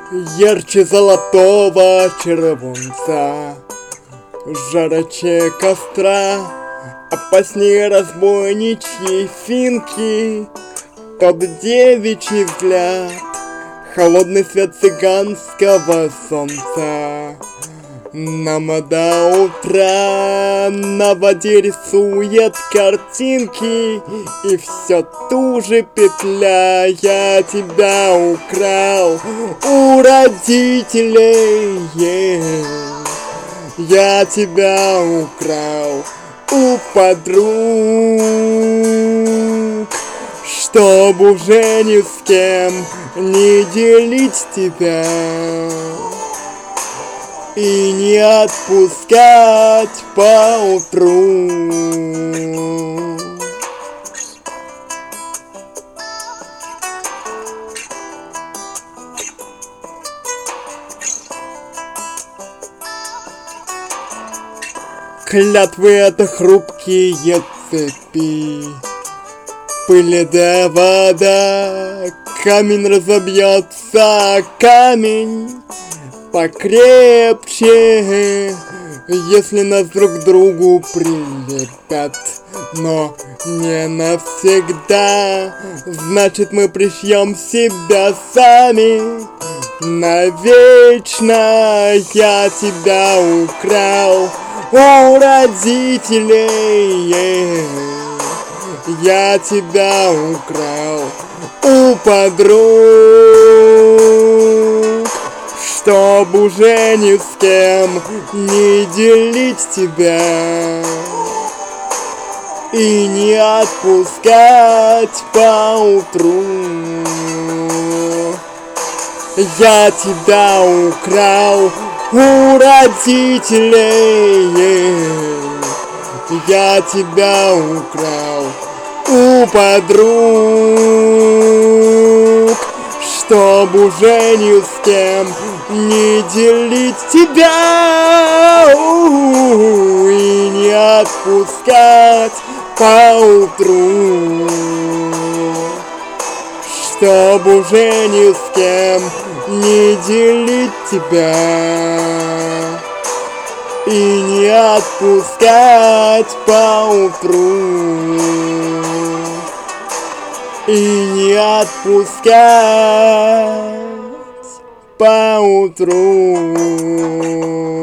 Ярче золотого червонца, жароче костра, опаснее разбойничьей финки, тот девичий взгляд, холодный свет цыганского солнца. Нам до утра на воде рисует картинки, и все ту же петля. Я тебя украл у родителей, я тебя украл у подруг, чтоб уже ни с кем не делить тебя и не отпускать поутру. Клятвы — это хрупкие цепи, пыль да вода, камень разобьется, камень покрепче, если нас друг к другу прилепят, но не навсегда. Значит, мы пришьем себя сами навечно. Я тебя украл у родителей, я тебя украл у подруг, чтоб уже ни с кем не делить тебя и не отпускать поутру. Я тебя украл у родителей, я тебя украл у подруг, чтоб уже ни с кем не делить тебя и не отпускать поутру, чтоб уже ни с кем не делить тебя и не отпускать поутру, и не отпускать поутру.